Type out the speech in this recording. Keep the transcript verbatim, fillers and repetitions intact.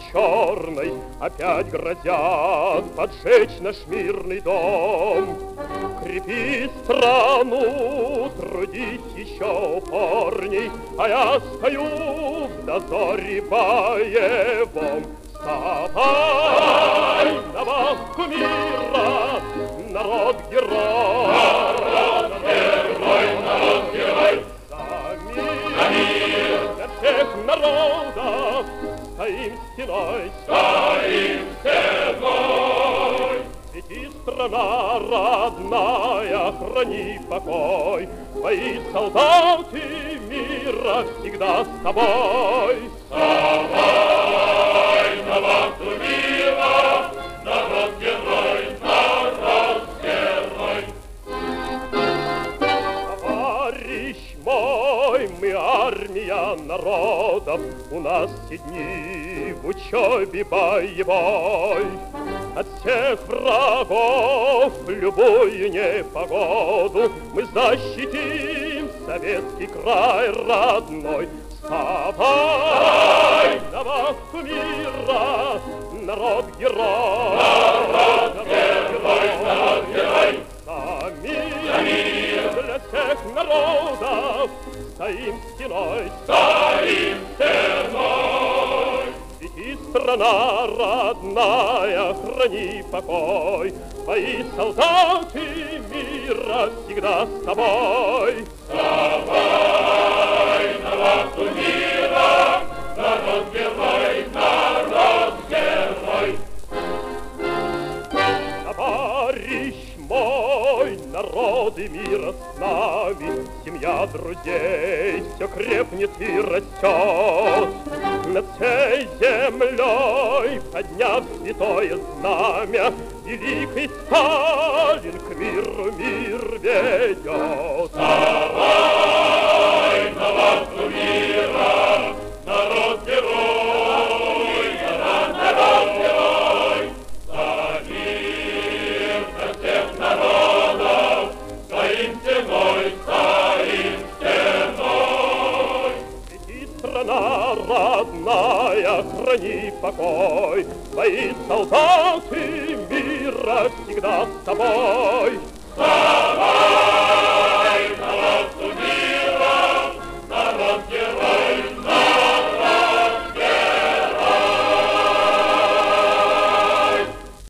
черной опять грозят поджечь наш мирный дом. Крепи страну, трудись еще упорней, а я стою в дозоре боевом. Вставай, на вахту мира, народ-герой! Народ-герой, народ-герой! За мир, для всех народов стоим стеной, стоим стеной! Свети, страна родная, храни покой, твои солдаты мира всегда с тобой. Вставай, на вахту мира, народ-герой, народ-герой! Товарищ мой, мы армия народов, у нас все дни в учебе боевой. От всех врагов в любую непогоду мы защитим советский край родной. Вставай, на вахту мира, народ-герой! Народ-герой, народ-герой! За мир, за мир, для всех народов стоим стеной, стоим стеной! Свети, страна родная, храни покой, твои солдаты мира всегда с тобой. Вставай, на вахту мира, народ-герой, народ-герой! Товарищ мой, народы мира с нами, семья друзей все крепнет и растет. Над всей землей, подняв святое знамя, великий Сталин к миру мир ведет. Вставай, на вахту мира, народ-герой, народ-герой! За мир, за всех народов, стоим стеной, стоим стеной! Свети, страна родная, храни покой, твои солдаты мира всегда с тобой. Вставай!